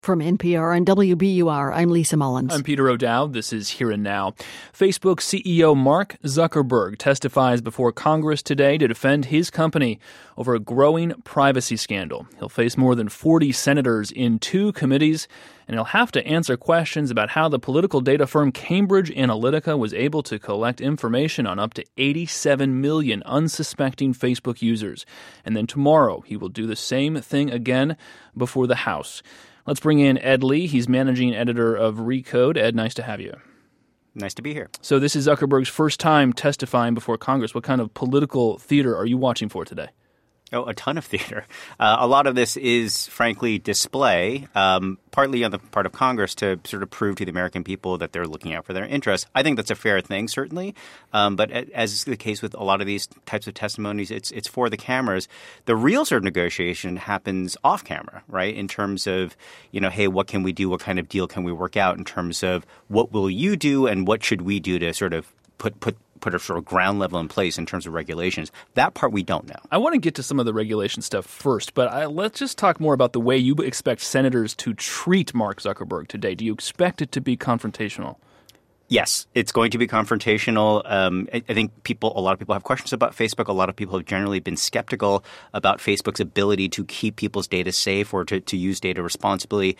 From NPR and WBUR, I'm Lisa Mullins. I'm Peter O'Dowd. This is Here and Now. Facebook CEO Mark Zuckerberg testifies before Congress today to defend his company over a growing privacy scandal. He'll face more than 40 senators in 2 committees, and he'll have to answer questions about how the political data firm Cambridge Analytica was able to collect information on up to 87 million unsuspecting Facebook users. And then tomorrow, he will do the same thing again before the House. Let's bring in Ed Lee. He's managing editor of Recode. Ed, nice to have you. Nice to be here. So this is Zuckerberg's first time testifying before Congress. What kind of political theater are you watching for today? Oh, a ton of theater. A lot of this is, frankly, display, partly on the part of Congress to sort of prove to the American people that they're looking out for their interests. I think that's a fair thing, certainly. But as is the case with a lot of these types of testimonies, it's for the cameras. The real sort of negotiation happens off camera, right, in terms of, hey, what can we do? What kind of deal can we work out in terms of what will you do and what should we do to sort of put a sort of ground level in place in terms of regulations. That part we don't know. I want to get to some of the regulation stuff first, but let's just talk more about the way you expect senators to treat Mark Zuckerberg today. Do you expect it to be confrontational? Yes, it's going to be confrontational. I think a lot of people have questions about Facebook. A lot of people have generally been skeptical about Facebook's ability to keep people's data safe or to use data responsibly.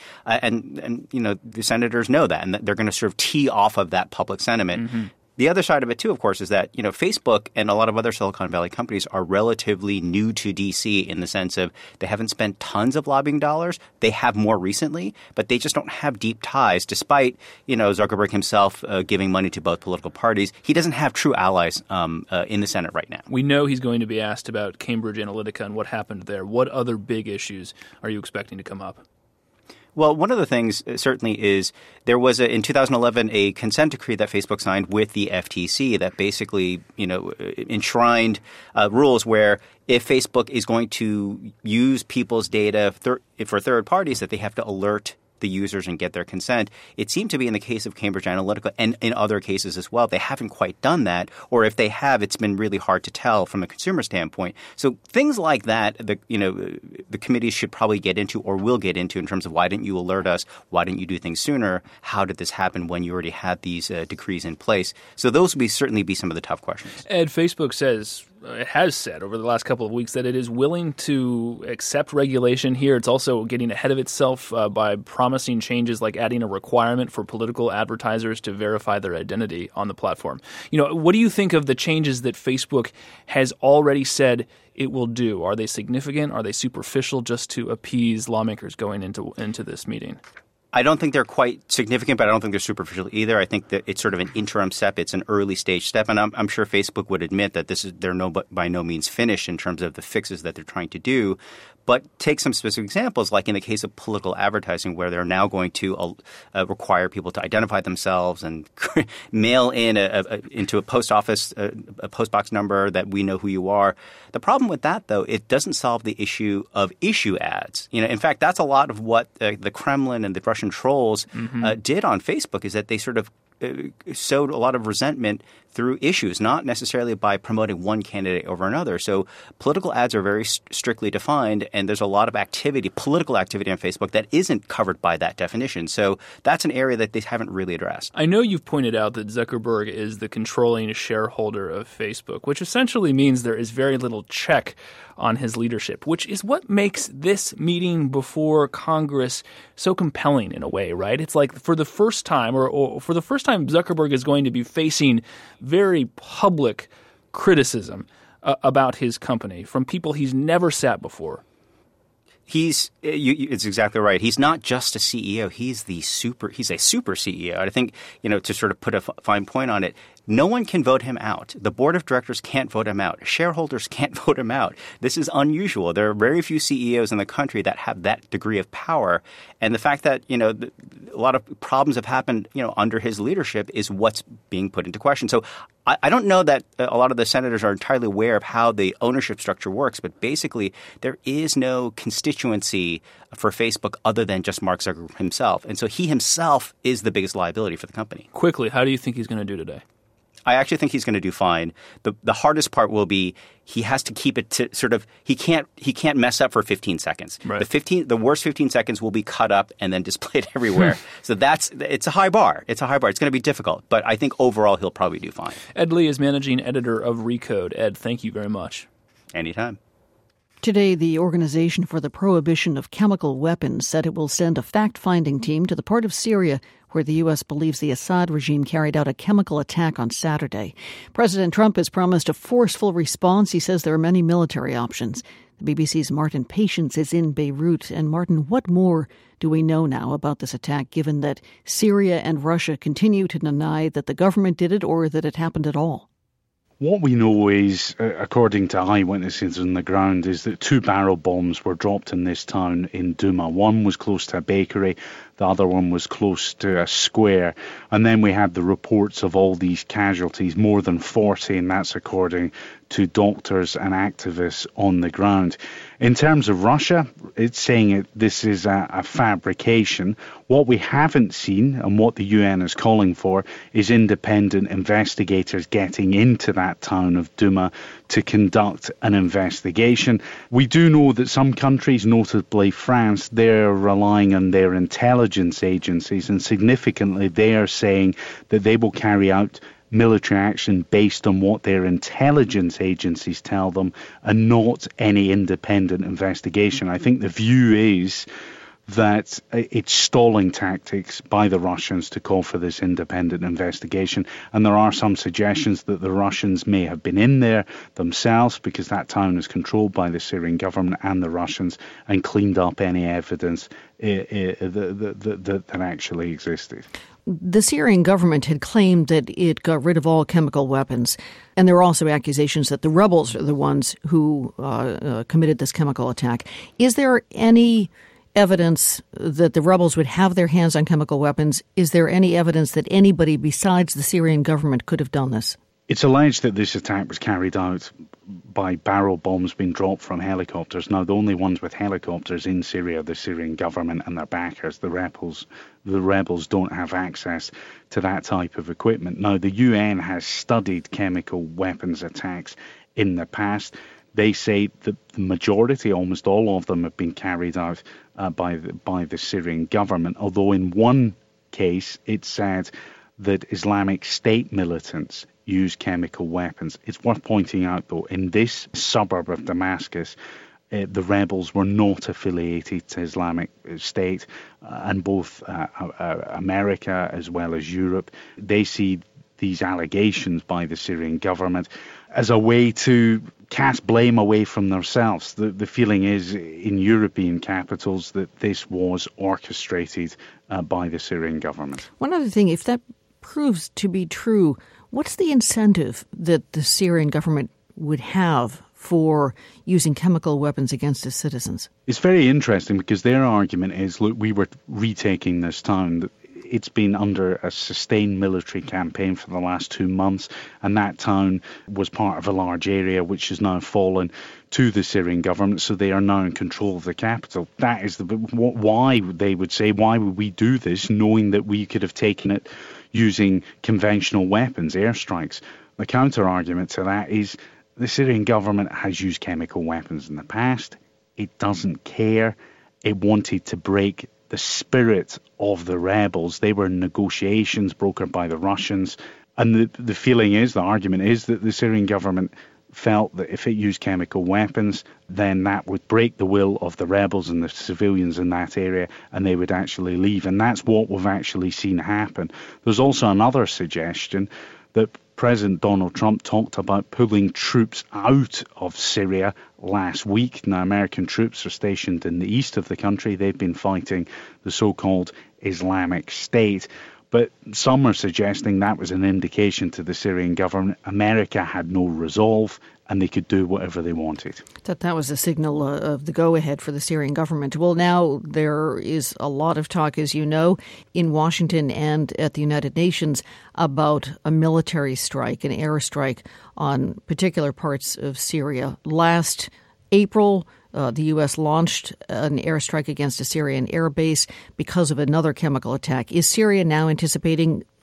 And the senators know that, and they're going to sort of tee off of that public sentiment. Mm-hmm. The other side of it, too, of course, is that, Facebook and a lot of other Silicon Valley companies are relatively new to D.C. in the sense of they haven't spent tons of lobbying dollars. They have more recently, but they just don't have deep ties, despite, Zuckerberg himself giving money to both political parties. He doesn't have true allies in the Senate right now. We know he's going to be asked about Cambridge Analytica and what happened there. What other big issues are you expecting to come up? Well, one of the things certainly is there was in 2011 a consent decree that Facebook signed with the FTC that basically, enshrined rules where if Facebook is going to use people's data for third parties, that they have to alert the users and get their consent. It seemed to be in the case of Cambridge Analytica and in other cases as well. They haven't quite done that, or if they have, it's been really hard to tell from a consumer standpoint. So things like that, the committees should probably get into or will get into in terms of why didn't you alert us? Why didn't you do things sooner? How did this happen when you already had these decrees in place? So those would certainly be some of the tough questions. Ed, Facebook says it has said over the last couple of weeks that it is willing to accept regulation here. It's also getting ahead of itself by promising changes like adding a requirement for political advertisers to verify their identity on the platform. What do you think of the changes that Facebook has already said it will do? Are they significant? Are they superficial just to appease lawmakers going into this meeting? I don't think they're quite significant, but I don't think they're superficial either. I think that it's sort of an interim step. It's an early stage step. And I'm sure Facebook would admit that they're by no means finished in terms of the fixes that they're trying to do. But take some specific examples, like in the case of political advertising, where they're now going to require people to identify themselves and mail in into a post office, a post box number that we know who you are. The problem with that, though, it doesn't solve the issue of issue ads. In fact, that's a lot of what the Kremlin and the Russian trolls did on Facebook, is that they sort of sowed a lot of resentment through issues, not necessarily by promoting one candidate over another. So political ads are very strictly defined, and there's a lot of political activity on Facebook that isn't covered by that definition. So that's an area that they haven't really addressed. I know you've pointed out that Zuckerberg is the controlling shareholder of Facebook, which essentially means there is very little check on his leadership, which is what makes this meeting before Congress so compelling in a way, right? It's like for the first time, or for the first time, Zuckerberg is going to be facing very public criticism about his company from people he's never sat before. It's exactly right. He's not just a CEO. He's a super CEO. I think, to sort of put a fine point on it, no one can vote him out. The board of directors can't vote him out. Shareholders can't vote him out. This is unusual. There are very few CEOs in the country that have that degree of power. And the fact that, a lot of problems have happened, under his leadership is what's being put into question. So I don't know that a lot of the senators are entirely aware of how the ownership structure works, but basically there is no constituency for Facebook other than just Mark Zuckerberg himself. And so he himself is the biggest liability for the company. Quickly, how do you think he's going to do today? I actually think he's going to do fine. The hardest part will be he has to keep it to sort of he can't mess up for 15 seconds. Right. The worst 15 seconds will be cut up and then displayed everywhere. So it's a high bar. It's going to be difficult, but I think overall he'll probably do fine. Ed Lee is managing editor of Recode. Ed, thank you very much. Anytime. Today, the Organization for the Prohibition of Chemical Weapons said it will send a fact-finding team to the part of Syria where the U.S. believes the Assad regime carried out a chemical attack on Saturday. President Trump has promised a forceful response. He says there are many military options. The BBC's Martin Patience is in Beirut. And Martin, what more do we know now about this attack, given that Syria and Russia continue to deny that the government did it or that it happened at all? What we know is, according to eyewitnesses on the ground, is that 2 barrel bombs were dropped in this town in Douma. One was close to a bakery, the other one was close to a square. And then we had the reports of all these casualties, more than 40, and that's according to doctors and activists on the ground. In terms of Russia, it's saying this is a fabrication. What we haven't seen and what the UN is calling for is independent investigators getting into that town of Douma to conduct an investigation. We do know that some countries, notably France, they're relying on their intelligence agencies, and significantly they are saying that they will carry out military action based on what their intelligence agencies tell them and not any independent investigation. I think the view is that it's stalling tactics by the Russians to call for this independent investigation. And there are some suggestions that the Russians may have been in there themselves, because that town is controlled by the Syrian government and the Russians, and cleaned up any evidence that actually existed. The Syrian government had claimed that it got rid of all chemical weapons, and there were also accusations that the rebels are the ones who committed this chemical attack. Is there any evidence that the rebels would have their hands on chemical weapons? Is there any evidence that anybody besides the Syrian government could have done this? It's alleged that this attack was carried out by barrel bombs being dropped from helicopters. Now, the only ones with helicopters in Syria are the Syrian government and their backers. The rebels don't have access to that type of equipment. Now, the UN has studied chemical weapons attacks in the past. They say that the majority, almost all of them, have been carried out by the Syrian government, although in one case it said that Islamic State militants use chemical weapons. It's worth pointing out, though, in this suburb of Damascus, the rebels were not affiliated to Islamic State, and both America as well as Europe, they see these allegations by the Syrian government as a way to cast blame away from themselves. The feeling is in European capitals that this was orchestrated by the Syrian government. One other thing, if that proves to be true, what's the incentive that the Syrian government would have for using chemical weapons against its citizens? It's very interesting because their argument is, look, we were retaking this town. It's been under a sustained military campaign for the last 2 months, and that town was part of a large area which has now fallen to the Syrian government, so they are now in control of the capital. That is why they would say, why would we do this, knowing that we could have taken it using conventional weapons, airstrikes? The counter-argument to that is the Syrian government has used chemical weapons in the past. It doesn't care. It wanted to break the spirit of the rebels. They were negotiations brokered by the Russians. And the feeling is, the argument is, that the Syrian government felt that if it used chemical weapons, then that would break the will of the rebels and the civilians in that area, and they would actually leave. And that's what we've actually seen happen. There's also another suggestion that President Donald Trump talked about pulling troops out of Syria last week. Now, American troops are stationed in the east of the country. They've been fighting the so-called Islamic State. But some are suggesting that was an indication to the Syrian government America had no resolve and they could do whatever they wanted. That was a signal of the go-ahead for the Syrian government. Well, now there is a lot of talk, as you know, in Washington and at the United Nations about a military strike, an airstrike on particular parts of Syria. Last April, the U.S. launched an airstrike against a Syrian airbase because of another chemical attack. Is Syria now anticipating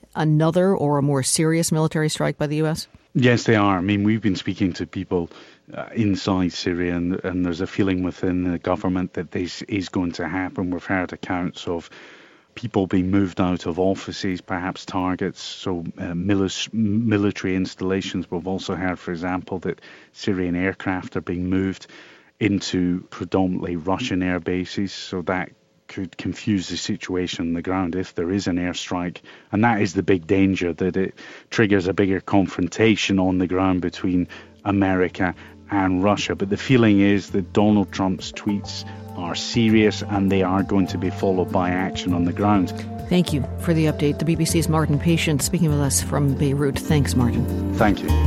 another or a more serious military strike by the U.S.? Yes, they are. I mean, we've been speaking to people inside Syria, and there's a feeling within the government that this is going to happen. We've heard accounts of people being moved out of offices, perhaps targets, so military installations. We've also heard, for example, that Syrian aircraft are being moved into predominantly Russian air bases, so that could confuse the situation on the ground if there is an airstrike. And that is the big danger, that it triggers a bigger confrontation on the ground between America and Russia. But the feeling is that Donald Trump's tweets are serious and they are going to be followed by action on the ground. Thank you for the update. The BBC's Martin Patient speaking with us from Beirut. Thanks, Martin. Thank you.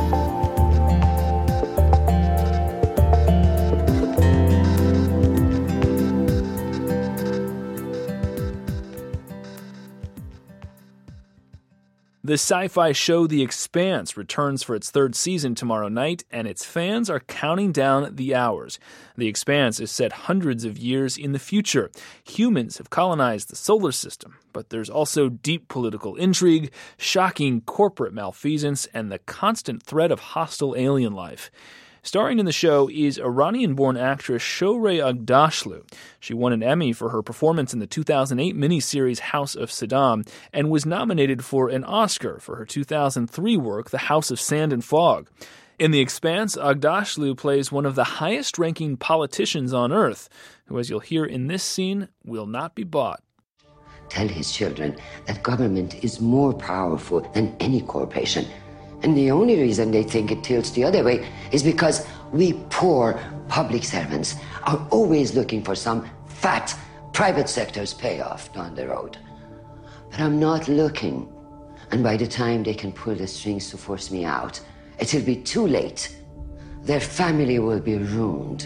The sci-fi show The Expanse returns for its third season tomorrow night, and its fans are counting down the hours. The Expanse is set hundreds of years in the future. Humans have colonized the solar system, but there's also deep political intrigue, shocking corporate malfeasance, and the constant threat of hostile alien life. Starring in the show is Iranian-born actress Shohreh Aghdashloo. She won an Emmy for her performance in the 2008 miniseries House of Saddam and was nominated for an Oscar for her 2003 work The House of Sand and Fog. In The Expanse, Aghdashloo plays one of the highest-ranking politicians on Earth, who, as you'll hear in this scene, will not be bought. Tell his children that government is more powerful than any corporation. And the only reason they think it tilts the other way is because we poor public servants are always looking for some fat private sector's payoff down the road. But I'm not looking. And by the time they can pull the strings to force me out, it'll be too late. Their family will be ruined.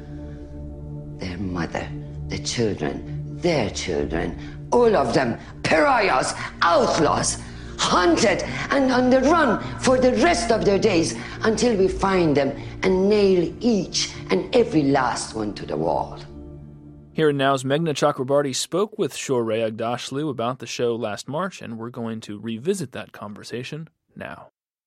Their mother, the children, their children, all of them pariahs, outlaws, hunted and on the run for the rest of their days until we find them and nail each and every last one to the wall. Here and Now's Meghna Chakrabarti spoke with Shohreh Aghdashloo about the show last March, and we're going to revisit that conversation now.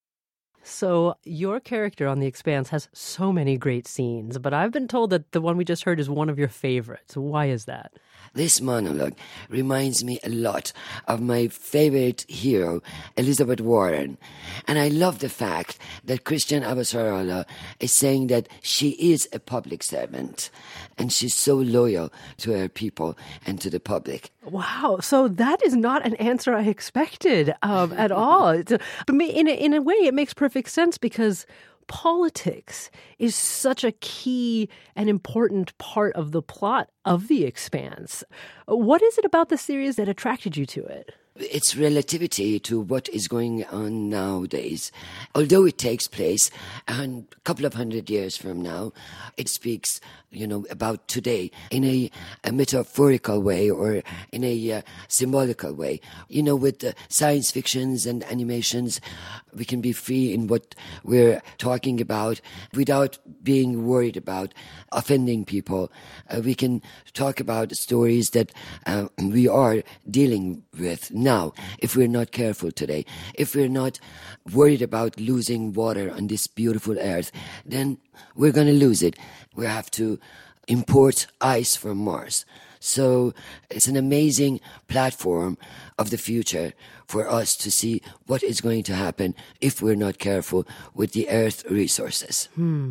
So your character on The Expanse has so many great scenes, but I've been told that the one we just heard is one of your favorites. Why is that? This monologue reminds me a lot of my favorite hero, Elizabeth Warren. And I love the fact that Christiane Abbas-Sarala is saying that she is a public servant and she's so loyal to her people and to the public. Wow. So that is not an answer I expected at all. But in a way, it makes perfect sense because politics is such a key and important part of the plot of The Expanse. What is it about the series that attracted you to it? It's relativity to what is going on nowadays. Although it takes place a couple of 100 years from now, it speaks, about today in a metaphorical way or in a symbolical way. With science fictions and animations, we can be free in what we're talking about without being worried about offending people. We can talk about stories that we are dealing with now, if we're not careful today. If we're not worried about losing water on this beautiful earth, then we're going to lose it. We have to import ice from Mars. So it's an amazing platform of the future for us to see what is going to happen if we're not careful with the Earth resources.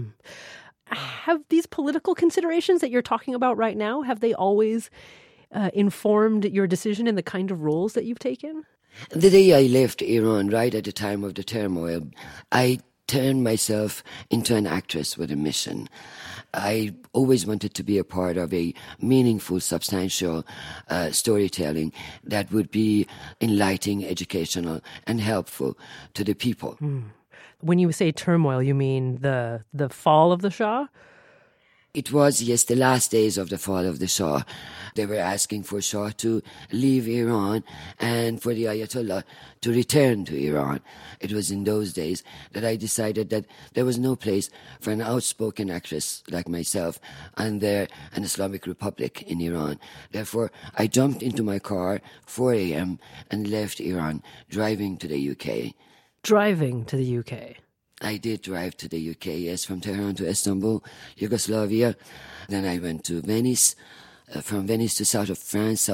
Have these political considerations that you're talking about right now, have they always informed your decision in the kind of roles that you've taken? The day I left Iran, right at the time of the turmoil, I turned myself into an actress with a mission. I always wanted to be a part of a meaningful, substantial storytelling that would be enlightening, educational, and helpful to the people. When you say turmoil, you mean the fall of the Shah? It was, yes, the last days of the fall of the Shah. They were asking for Shah to leave Iran and for the Ayatollah to return to Iran. It was in those days that I decided that there was no place for an outspoken actress like myself under an Islamic Republic in Iran. Therefore, I jumped into my car 4 a.m. and left Iran, driving to the UK. Driving to the UK? I did drive to the UK, yes, from Tehran to Istanbul, Yugoslavia. Then I went to Venice, from Venice to south of France,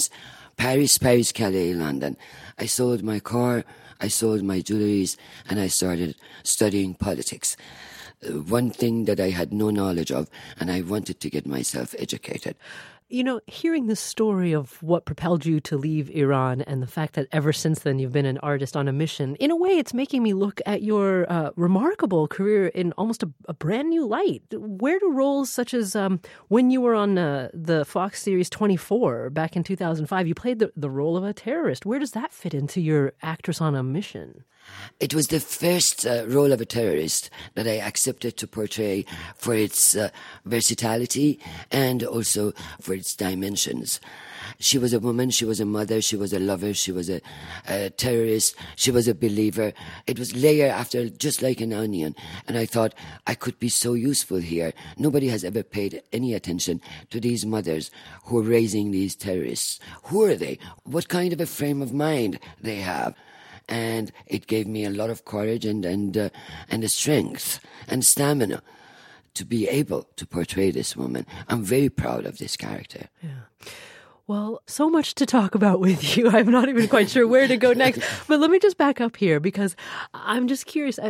Paris, Calais, London. I sold my car, I sold my jewelries, and I started studying politics. One thing that I had no knowledge of, and I wanted to get myself educated. You know, hearing the story of what propelled you to leave Iran and the fact that ever since then you've been an artist on a mission, in a way it's making me look at your remarkable career in almost a brand new light. Where do roles such as when you were on the Fox series 24 back in 2005, you played the role of a terrorist. Where does that fit into your actress on a mission? It was the first role of a terrorist that I accepted to portray for its versatility and also for its dimensions. She was a woman, she was a mother, she was a lover, she was a terrorist, she was a believer. It was layer after, just like an onion. And I thought I could be so useful here. Nobody has ever paid any attention to these mothers who are raising these terrorists. Who are they? What kind of a frame of mind they have? And it gave me a lot of courage and the strength and stamina to be able to portray this woman. I'm very proud of this character. Yeah. Well, so much to talk about with you. I'm not even quite sure where to go next. But let me just back up here because I'm just curious.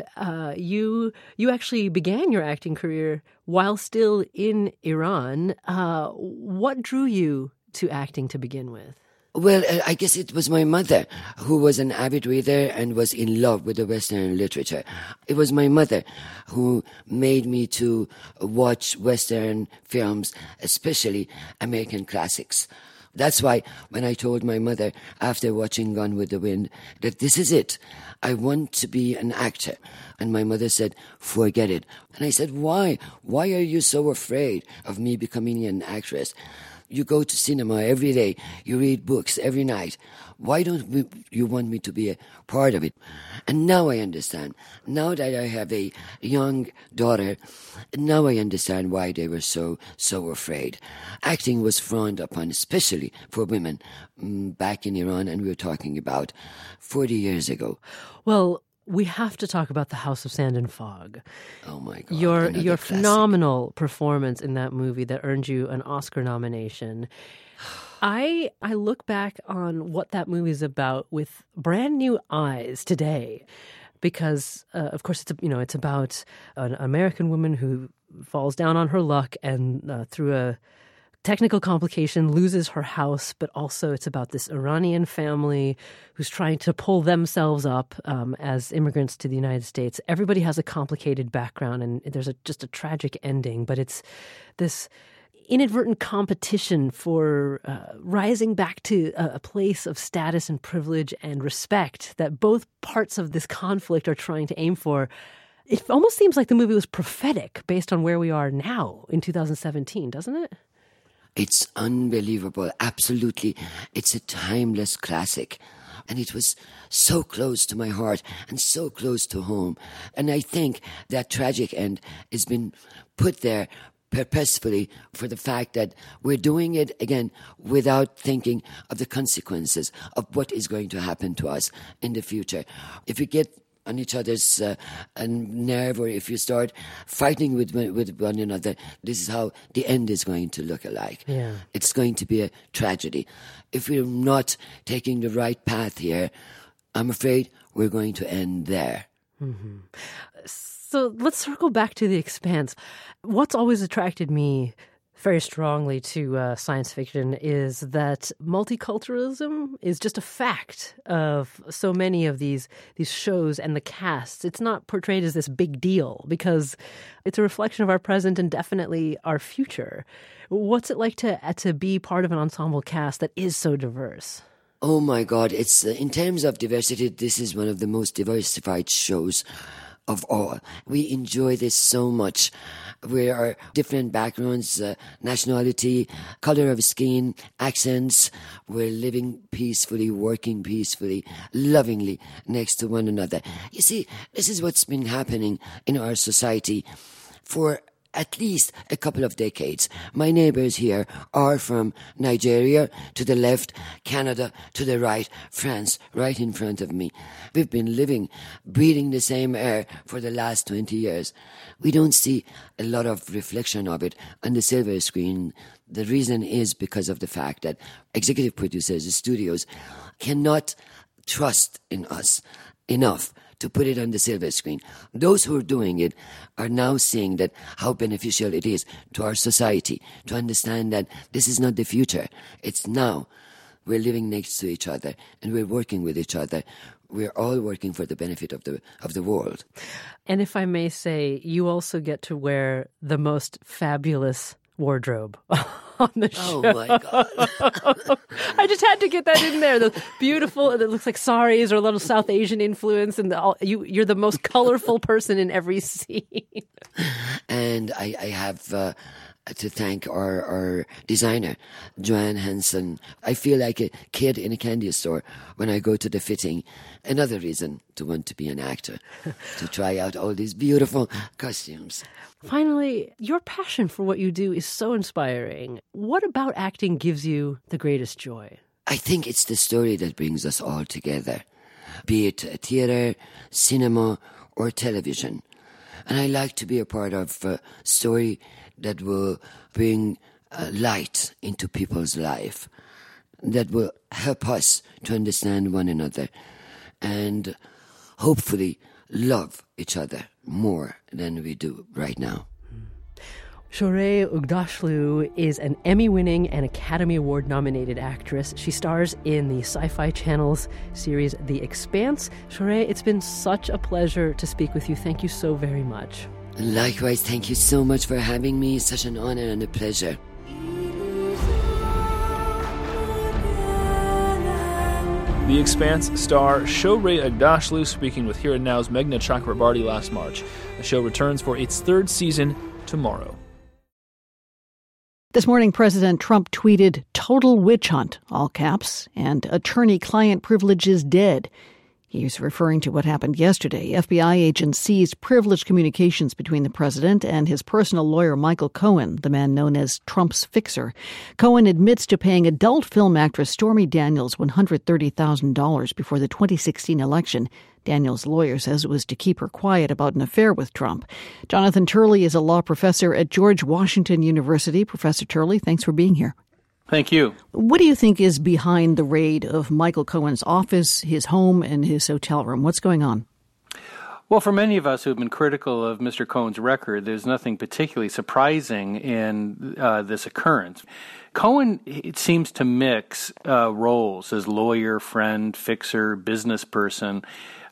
You actually began your acting career while still in Iran. What drew you to acting to begin with? Well, I guess it was my mother who was an avid reader and was in love with the Western literature. It was my mother who made me to watch Western films, especially American classics. That's why when I told my mother after watching Gone with the Wind that this is it, I want to be an actor. And my mother said, forget it. And I said, why? Why are you so afraid of me becoming an actress? You go to cinema every day. You read books every night. Why don't you want me to be a part of it? And now I understand. Now that I have a young daughter, now I understand why they were so afraid. Acting was frowned upon, especially for women, back in Iran, and we were talking about 40 years ago. Well, we have to talk about The House of Sand and Fog. Oh, my God. Your phenomenal performance in that movie that earned you an Oscar nomination. I look back on what that movie is about with brand new eyes today because, of course, it's about an American woman who falls down on her luck and through a technical complication loses her house, but also it's about this Iranian family who's trying to pull themselves up as immigrants to the United States. Everybody has a complicated background and there's just a tragic ending, but it's this inadvertent competition for rising back to a place of status and privilege and respect that both parts of this conflict are trying to aim for. It almost seems like the movie was prophetic based on where we are now in 2017, doesn't it? It's unbelievable. Absolutely. It's a timeless classic. And it was so close to my heart and so close to home. And I think that tragic end has been put there purposefully for the fact that we're doing it, again, without thinking of the consequences of what is going to happen to us in the future. If we get on each other's nerve, or if you start fighting with one another, this is how the end is going to look like. Yeah. It's going to be a tragedy. If we're not taking the right path here, I'm afraid we're going to end there. Mm-hmm. So let's circle back to The Expanse. What's always attracted me very strongly to science fiction is that multiculturalism is just a fact of so many of these shows and the casts. It's not portrayed as this big deal because it's a reflection of our present and definitely our future. What's it like to be part of an ensemble cast that is so diverse? Oh my God, it's in terms of diversity, this is one of the most diversified shows of all. We enjoy this so much. We are different backgrounds, nationality, color of skin, accents. We're living peacefully, working peacefully, lovingly next to one another. You see, this is what's been happening in our society for at least a couple of decades. My neighbors here are from Nigeria to the left, Canada to the right, France right in front of me. We've been living, breathing the same air for the last 20 years. We don't see a lot of reflection of it on the silver screen. The reason is because of the fact that executive producers, the studios, cannot trust in us enough to put it on the silver screen. Those who are doing it are now seeing that how beneficial it is to our society to understand that this is not the future. It's now. We're living next to each other and we're working with each other. We're all working for the benefit of the world. And if I may say, you also get to wear the most fabulous wardrobe on the show. Oh, my God. I just had to get that in there. The beautiful, it looks like saris or a little South Asian influence. And you're the most colorful person in every scene. And I have to thank our designer, Joanne Hansen. I feel like a kid in a candy store when I go to the fitting. Another reason to want to be an actor, to try out all these beautiful costumes. Finally, your passion for what you do is so inspiring. What about acting gives you the greatest joy? I think it's the story that brings us all together, be it theater, cinema, or television. And I like to be a part of a story that will bring light into people's life, that will help us to understand one another and hopefully love each other more than we do right now. Shohreh Aghdashloo is an Emmy-winning and Academy Award-nominated actress. She stars in the Sci-Fi Channel's series The Expanse. Shohreh, it's been such a pleasure to speak with you. Thank you so very much. Likewise, thank you so much for having me. It's such an honor and a pleasure. The Expanse star Shohreh Aghdashloo speaking with Here and Now's Meghna Chakrabarti last March. The show returns for its third season tomorrow. This morning, President Trump tweeted, "Total witch hunt," all caps, and attorney-client privilege is dead. He's referring to what happened yesterday. FBI agents seized privileged communications between the president and his personal lawyer, Michael Cohen, the man known as Trump's fixer. Cohen admits to paying adult film actress Stormy Daniels $130,000 before the 2016 election. Daniels' lawyer says it was to keep her quiet about an affair with Trump. Jonathan Turley is a law professor at George Washington University. Professor Turley, thanks for being here. Thank you. What do you think is behind the raid of Michael Cohen's office, his home, and his hotel room? What's going on? Well, for many of us who have been critical of Mr. Cohen's record, there's nothing particularly surprising in this occurrence. Cohen, it seems to mix roles as lawyer, friend, fixer, business person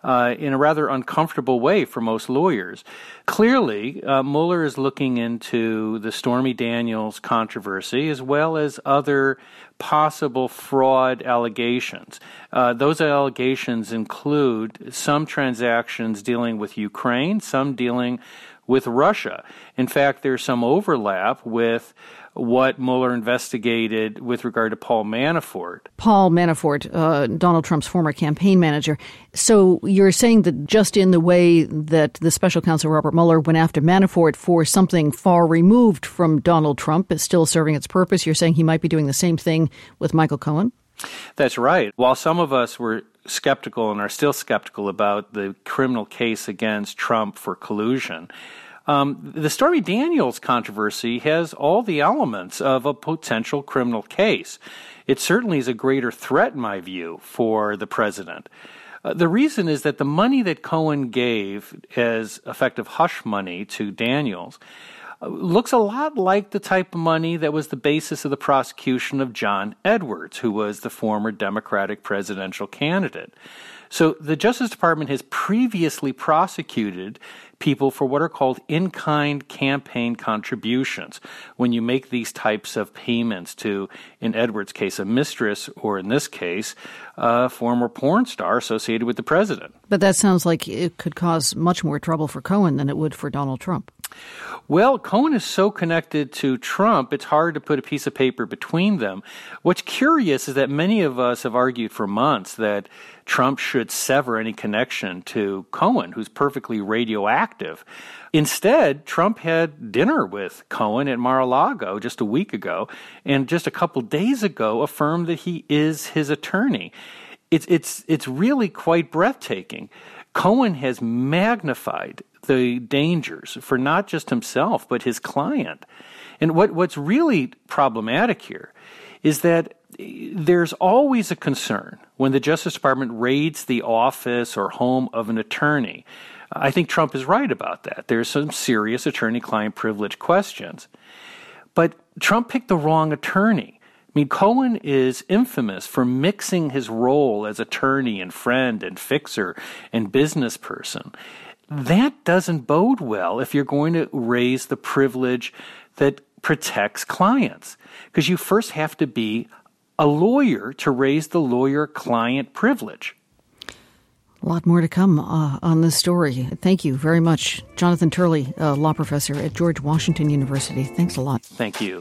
in a rather uncomfortable way for most lawyers. Clearly, Mueller is looking into the Stormy Daniels controversy as well as other possible fraud allegations. Those allegations include some transactions dealing with Ukraine, some dealing with Russia. In fact, there's some overlap with what Mueller investigated with regard to Paul Manafort. Paul Manafort, Donald Trump's former campaign manager. So you're saying that just in the way that the special counsel Robert Mueller went after Manafort for something far removed from Donald Trump is still serving its purpose, you're saying he might be doing the same thing with Michael Cohen? That's right. While some of us were skeptical and are still skeptical about the criminal case against Trump for collusion, the Stormy Daniels controversy has all the elements of a potential criminal case. It certainly is a greater threat, in my view, for the president. The reason is that the money that Cohen gave as effective hush money to Daniels looks a lot like the type of money that was the basis of the prosecution of John Edwards, who was the former Democratic presidential candidate. So the Justice Department has previously prosecuted people for what are called in-kind campaign contributions. When you make these types of payments to, in Edward's case, a mistress, or in this case, a former porn star associated with the president. But that sounds like it could cause much more trouble for Cohen than it would for Donald Trump. Well, Cohen is so connected to Trump, it's hard to put a piece of paper between them. What's curious is that many of us have argued for months that Trump should sever any connection to Cohen, who's perfectly radioactive. Instead, Trump had dinner with Cohen at Mar-a-Lago just a week ago, and just a couple days ago affirmed that he is his attorney. It's really quite breathtaking. Cohen has magnified the dangers for not just himself, but his client. And what's really problematic here is that there's always a concern when the Justice Department raids the office or home of an attorney. I think Trump is right about that. There's some serious attorney-client privilege questions. But Trump picked the wrong attorney. I mean, Cohen is infamous for mixing his role as attorney and friend and fixer and business person. That doesn't bode well if you're going to raise the privilege that protects clients, because you first have to be a lawyer to raise the lawyer-client privilege. A lot more to come on this story. Thank you very much, Jonathan Turley, law professor at George Washington University. Thanks a lot. Thank you.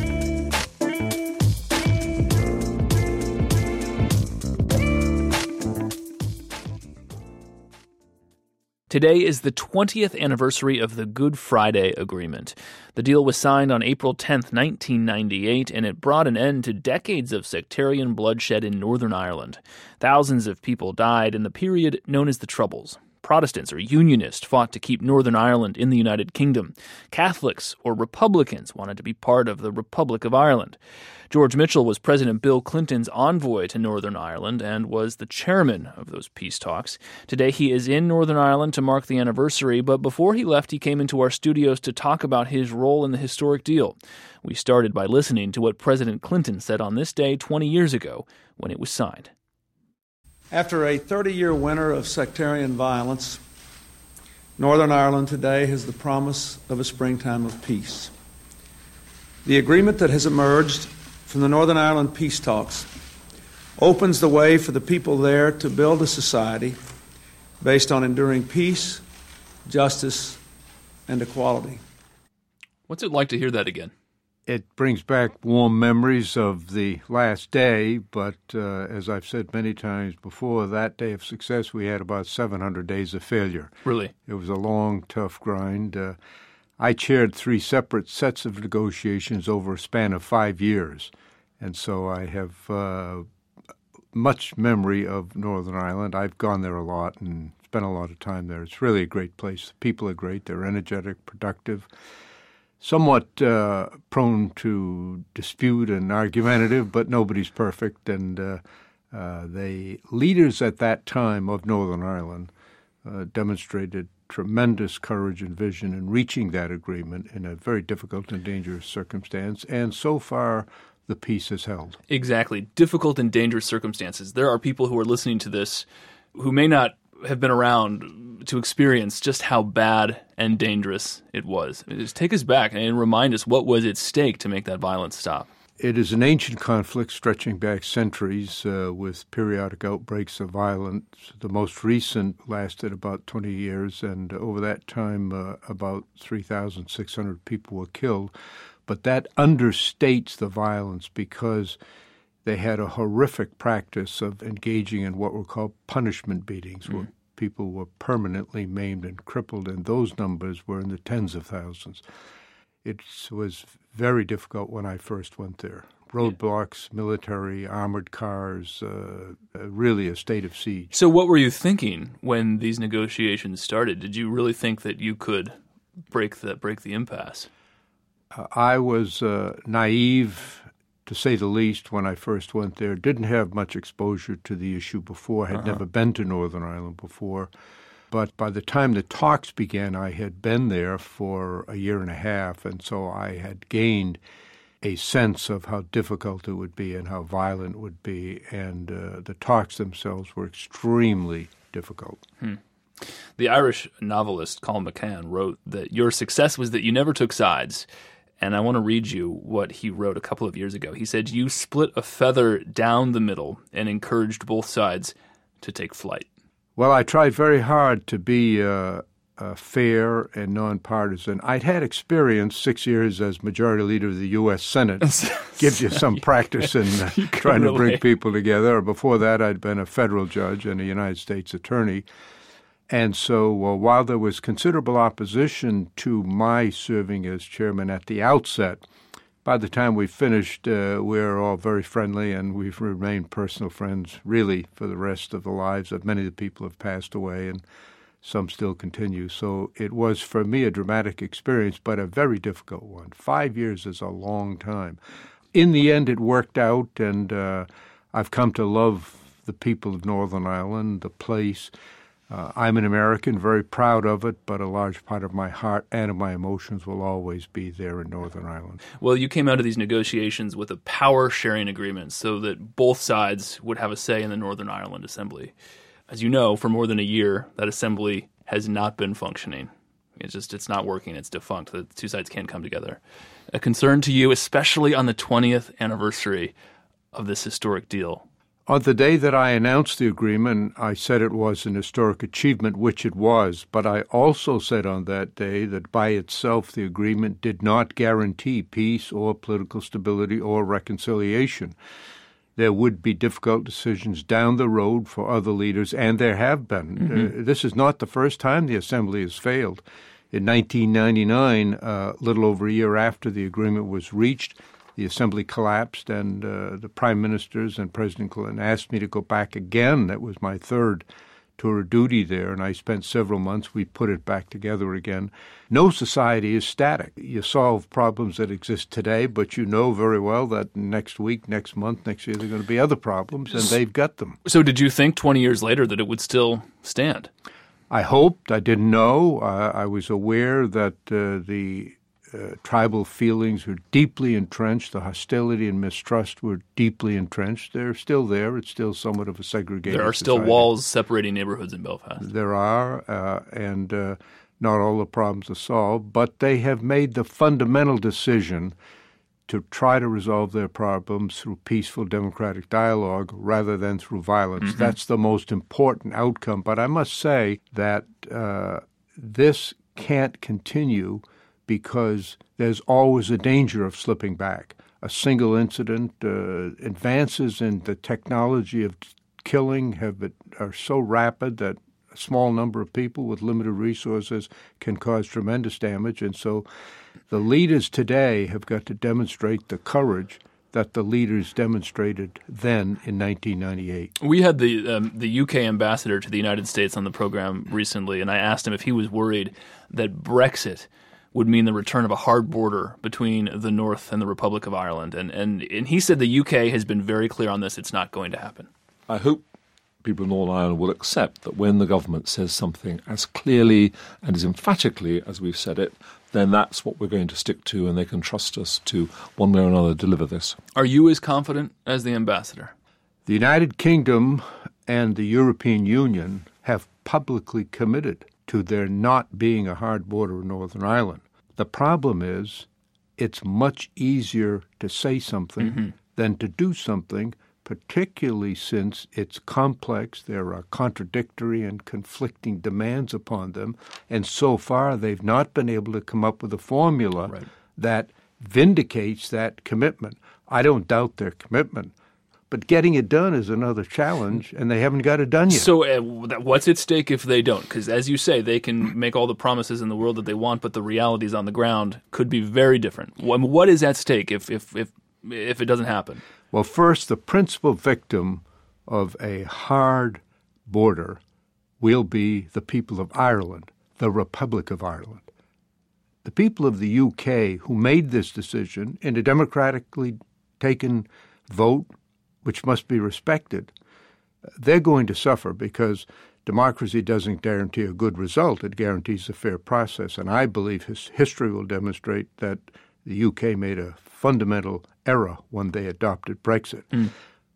Today is the 20th anniversary of the Good Friday Agreement. The deal was signed on April 10, 1998, and it brought an end to decades of sectarian bloodshed in Northern Ireland. Thousands of people died in the period known as the Troubles. Protestants or Unionists fought to keep Northern Ireland in the United Kingdom. Catholics or Republicans wanted to be part of the Republic of Ireland. George Mitchell was President Bill Clinton's envoy to Northern Ireland and was the chairman of those peace talks. Today he is in Northern Ireland to mark the anniversary, but before he left, he came into our studios to talk about his role in the historic deal. We started by listening to what President Clinton said on this day 20 years ago when it was signed. After a 30-year winter of sectarian violence, Northern Ireland today has the promise of a springtime of peace. The agreement that has emerged from the Northern Ireland peace talks opens the way for the people there to build a society based on enduring peace, justice, and equality. What's it like to hear that again? It brings back warm memories of the last day, but as I've said many times before, that day of success, we had about 700 days of failure. Really? It was a long, tough grind. I chaired 3 separate sets of negotiations over a span of 5 years, and so I have much memory of Northern Ireland. I've gone there a lot and spent a lot of time there. It's really a great place. The people are great. They're energetic, productive. Somewhat prone to dispute and argumentative, but nobody's perfect. And the leaders at that time of Northern Ireland demonstrated tremendous courage and vision in reaching that agreement in a very difficult and dangerous circumstance. And so far, the peace has held. Exactly. Difficult and dangerous circumstances. There are people who are listening to this who may not have been around to experience just how bad and dangerous it was. Just take us back and remind us what was at stake to make that violence stop. It is an ancient conflict stretching back centuries with periodic outbreaks of violence. The most recent lasted about 20 years, and over that time about 3,600 people were killed. But that understates the violence because they had a horrific practice of engaging in what were called punishment beatings, where people were permanently maimed and crippled, and those numbers were in the tens of thousands. It was very difficult when I first went there. Roadblocks, military, armored cars, really a state of siege. So what were you thinking when these negotiations started? Did you really think that you could break the impasse? I was naive, to say the least, when I first went there. Didn't have much exposure to the issue before, had never been to Northern Ireland before. But by the time the talks began, I had been there for a year and a half, and so I had gained a sense of how difficult it would be and how violent it would be, and the talks themselves were extremely difficult. The Irish novelist Colm McCann wrote that your success was that you never took sides. And I want to read you what he wrote a couple of years ago. He said, "You split a feather down the middle and encouraged both sides to take flight." Well, I tried very hard to be fair and nonpartisan. I'd had experience 6 years as Majority Leader of the U.S. Senate. Gives you some practice in trying to bring people together. Before that, I'd been a federal judge and a United States attorney. And so while there was considerable opposition to my serving as chairman at the outset, by the time we finished, we're all very friendly, and we've remained personal friends, really, for the rest of the lives of many of the people who have passed away, and some still continue. So it was, for me, a dramatic experience, but a very difficult one. 5 years is a long time. In the end, it worked out, and I've come to love the people of Northern Ireland, the place. I'm an American, very proud of it, but a large part of my heart and of my emotions will always be there in Northern Ireland. Well, you came out of these negotiations with a power-sharing agreement so that both sides would have a say in the Northern Ireland Assembly. As you know, for more than a year, that assembly has not been functioning. It's not working. It's defunct. The two sides can't come together. A concern to you, especially on the 20th anniversary of this historic deal. On the day that I announced the agreement, I said it was an historic achievement, which it was, but I also said on that day that by itself the agreement did not guarantee peace or political stability or reconciliation. There would be difficult decisions down the road for other leaders, and there have been. Mm-hmm. This is not the first time the Assembly has failed. In 1999, a little over a year after the agreement was reached, the Assembly collapsed, and the Prime Ministers and President Clinton asked me to go back again. That was my third tour of duty there, and I spent several months. We put it back together again. No society is static. You solve problems that exist today, but you know very well that next week, next month, next year, there are going to be other problems, and they've got them. So did you think 20 years later that it would still stand? I hoped. I didn't know. I was aware that the tribal feelings were deeply entrenched. The hostility and mistrust were deeply entrenched. They're still there. It's still somewhat of a segregated There are still society. Walls separating neighborhoods in Belfast. There are, and not all the problems are solved, but they have made the fundamental decision to try to resolve their problems through peaceful democratic dialogue rather than through violence. Mm-hmm. That's the most important outcome. But I must say that this can't continue because there's always a danger of slipping back. A single incident, advances in the technology of killing are so rapid that a small number of people with limited resources can cause tremendous damage. And so the leaders today have got to demonstrate the courage that the leaders demonstrated then in 1998. We had the UK ambassador to the United States on the program recently, and I asked him if he was worried that Brexit would mean the return of a hard border between the North and the Republic of Ireland. And he said the UK has been very clear on this. It's not going to happen. I hope people in Northern Ireland will accept that when the government says something as clearly and as emphatically as we've said it, then that's what we're going to stick to, and they can trust us to, one way or another, deliver this. Are you as confident as the ambassador? The United Kingdom and the European Union have publicly committed to there not being a hard border in Northern Ireland. The problem is it's much easier to say something than to do something, particularly since it's complex. There are contradictory and conflicting demands upon them, and so far they've not been able to come up with a formula that vindicates that commitment. I don't doubt their commitment, but getting it done is another challenge, and they haven't got it done yet. So what's at stake if they don't? Because as you say, they can make all the promises in the world that they want, but the realities on the ground could be very different. What is at stake if it doesn't happen? Well, first, the principal victim of a hard border will be the people of Ireland, the Republic of Ireland. The people of the UK who made this decision in a democratically taken vote, which must be respected, they're going to suffer because democracy doesn't guarantee a good result. It guarantees a fair process. And I believe history will demonstrate that the UK made a fundamental error when they adopted Brexit.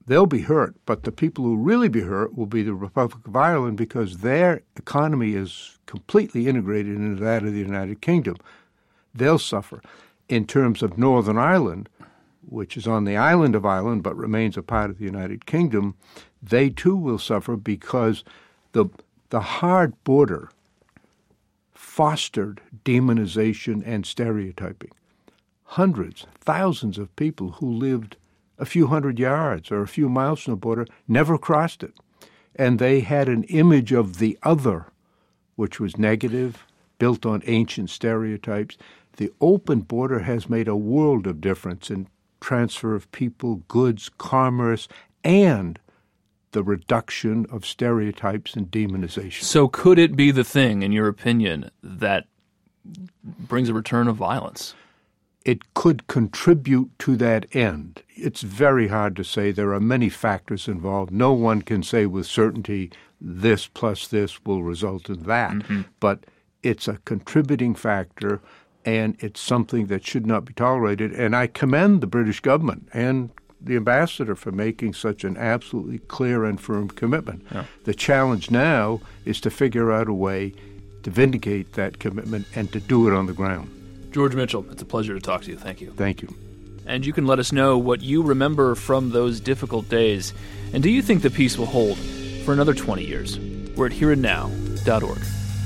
they'll be hurt, but the people who really be hurt will be the Republic of Ireland because their economy is completely integrated into that of the United Kingdom. They'll suffer. In terms of Northern Ireland, which is on the island of Ireland but remains a part of the United Kingdom, they too will suffer because the hard border fostered demonization and stereotyping. Hundreds, thousands of people who lived a few hundred yards or a few miles from the border never crossed it. And they had an image of the other, which was negative, built on ancient stereotypes. The open border has made a world of difference in transfer of people, goods, commerce, and the reduction of stereotypes and demonization. So could it be the thing, in your opinion, that brings a return of violence? It could contribute to that end. It's very hard to say. There are many factors involved. No one can say with certainty this plus this will result in that. Mm-hmm. But it's a contributing factor, and it's something that should not be tolerated. And I commend the British government and the ambassador for making such an absolutely clear and firm commitment. Yeah. The challenge now is to figure out a way to vindicate that commitment and to do it on the ground. George Mitchell, it's a pleasure to talk to you. Thank you. Thank you. And you can let us know what you remember from those difficult days. And do you think the peace will hold for another 20 years? We're at hereandnow.org.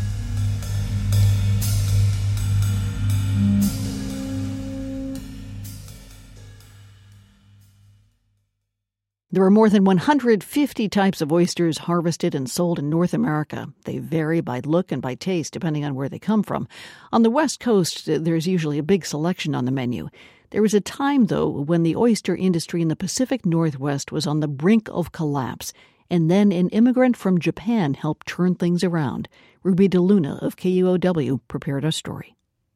There are more than 150 types of oysters harvested and sold in North America. They vary by look and by taste, depending on where they come from. On the West Coast, there's usually a big selection on the menu. There was a time, though, when the oyster industry in the Pacific Northwest was on the brink of collapse, and then an immigrant from Japan helped turn things around. Ruby DeLuna of KUOW prepared our story.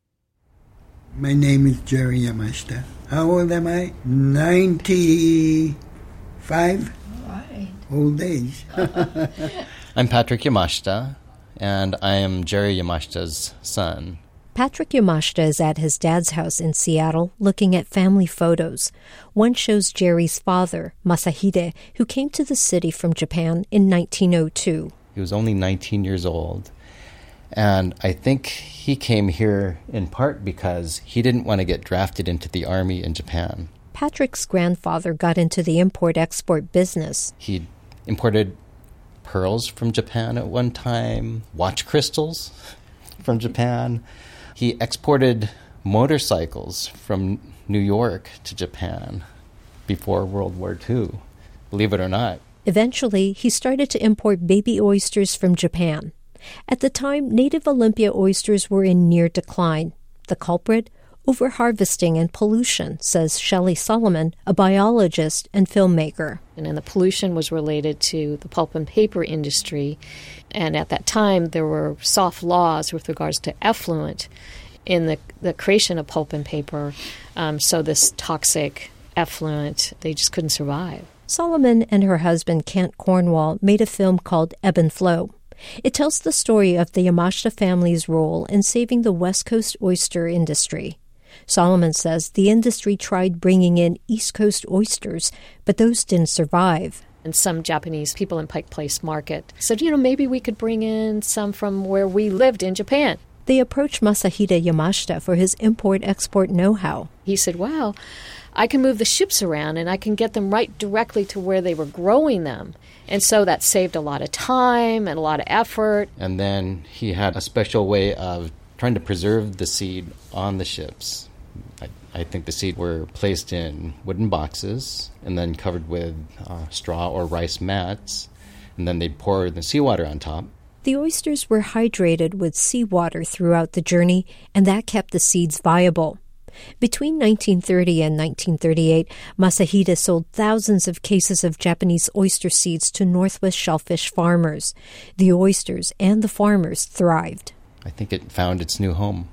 My name is Jerry Yamashita. How old am I? 95 right. Old age. I'm Patrick Yamashita, and I am Jerry Yamashita's son. Patrick Yamashita is at his dad's house in Seattle looking at family photos. One shows Jerry's father, Masahide, who came to the city from Japan in 1902. He was only 19 years old, and I think he came here in part because he didn't want to get drafted into the army in Japan. Patrick's grandfather got into the import-export business. He imported pearls from Japan at one time, watch crystals from Japan. He exported motorcycles from New York to Japan before World War II, believe it or not. Eventually, he started to import baby oysters from Japan. At the time, native Olympia oysters were in near decline. The culprit? Overharvesting and pollution, says Shelley Solomon, a biologist and filmmaker. And the pollution was related to the pulp and paper industry. And at that time, there were soft laws with regards to effluent in the creation of pulp and paper. So this toxic effluent, they just couldn't survive. Solomon and her husband, Kent Cornwall, made a film called Ebb and Flow. It tells the story of the Yamashita family's role in saving the West Coast oyster industry. Solomon says the industry tried bringing in East Coast oysters, but those didn't survive. And some Japanese people in Pike Place Market said, maybe we could bring in some from where we lived in Japan. They approached Masahide Yamashita for his import-export know-how. He said, wow, I can move the ships around and I can get them right directly to where they were growing them. And so that saved a lot of time and a lot of effort. And then he had a special way of trying to preserve the seed on the ships. I think the seed were placed in wooden boxes and then covered with straw or rice mats, and then they'd pour the seawater on top. The oysters were hydrated with seawater throughout the journey, and that kept the seeds viable. Between 1930 and 1938, Masahide sold thousands of cases of Japanese oyster seeds to Northwest shellfish farmers. The oysters and the farmers thrived. I think it found its new home.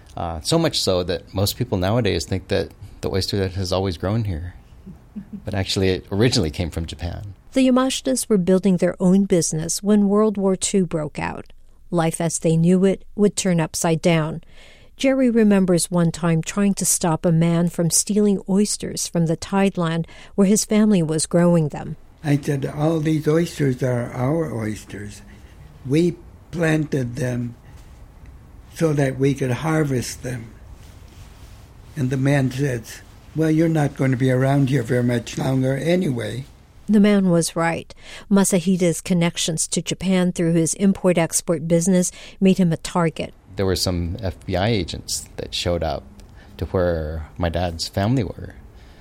So much so that most people nowadays think that the oyster has always grown here. But actually, it originally came from Japan. The Yamashitas were building their own business when World War II broke out. Life as they knew it would turn upside down. Jerry remembers one time trying to stop a man from stealing oysters from the tideland where his family was growing them. I said, all these oysters are our oysters. We planted them so that we could harvest them. And the man says, well, you're not going to be around here very much longer anyway. The man was right. Masahida's connections to Japan through his import-export business made him a target. There were some FBI agents that showed up to where my dad's family were.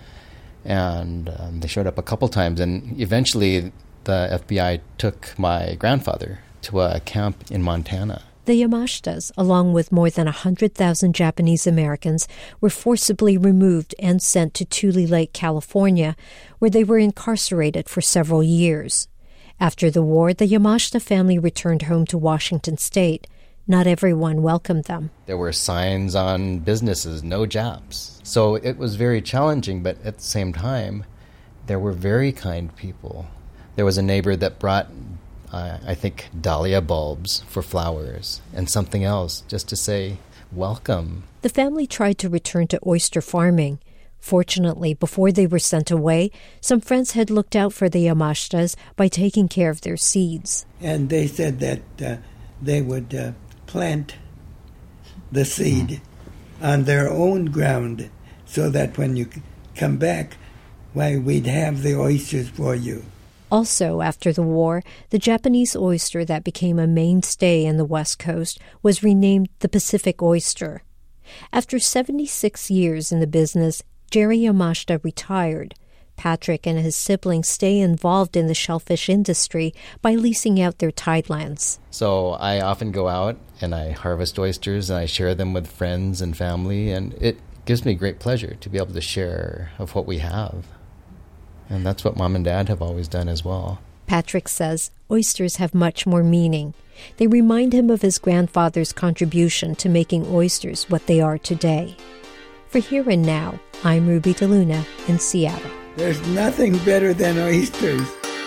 And they showed up a couple times, and eventually the FBI took my grandfather to a camp in Montana. The Yamashtas, along with more than 100,000 Japanese Americans, were forcibly removed and sent to Tule Lake, California, where they were incarcerated for several years. After the war, the Yamashita family returned home to Washington State. Not everyone welcomed them. There were signs on businesses, no Japs. So it was very challenging, but at the same time, there were very kind people. There was a neighbor that brought, I think, dahlia bulbs for flowers and something else just to say, welcome. The family tried to return to oyster farming. Fortunately, before they were sent away, some friends had looked out for the Yamashitas by taking care of their seeds. And they said that they would plant the seed on their own ground so that when you come back, why, we'd have the oysters for you. Also, after the war, the Japanese oyster that became a mainstay in the West Coast was renamed the Pacific oyster. After 76 years in the business, Jerry Yamashita retired. Patrick and his siblings stay involved in the shellfish industry by leasing out their tidelands. So I often go out and I harvest oysters and I share them with friends and family, and it gives me great pleasure to be able to share of what we have. And that's what Mom and Dad have always done as well. Patrick says oysters have much more meaning. They remind him of his grandfather's contribution to making oysters what they are today. For Here and Now, I'm Ruby DeLuna in Seattle. There's nothing better than oysters.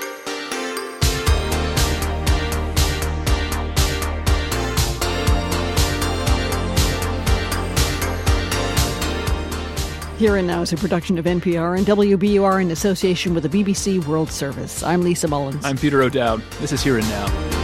Here and Now is a production of NPR and WBUR in association with the BBC World Service. I'm Lisa Mullins. I'm Peter O'Dowd. This is Here and Now.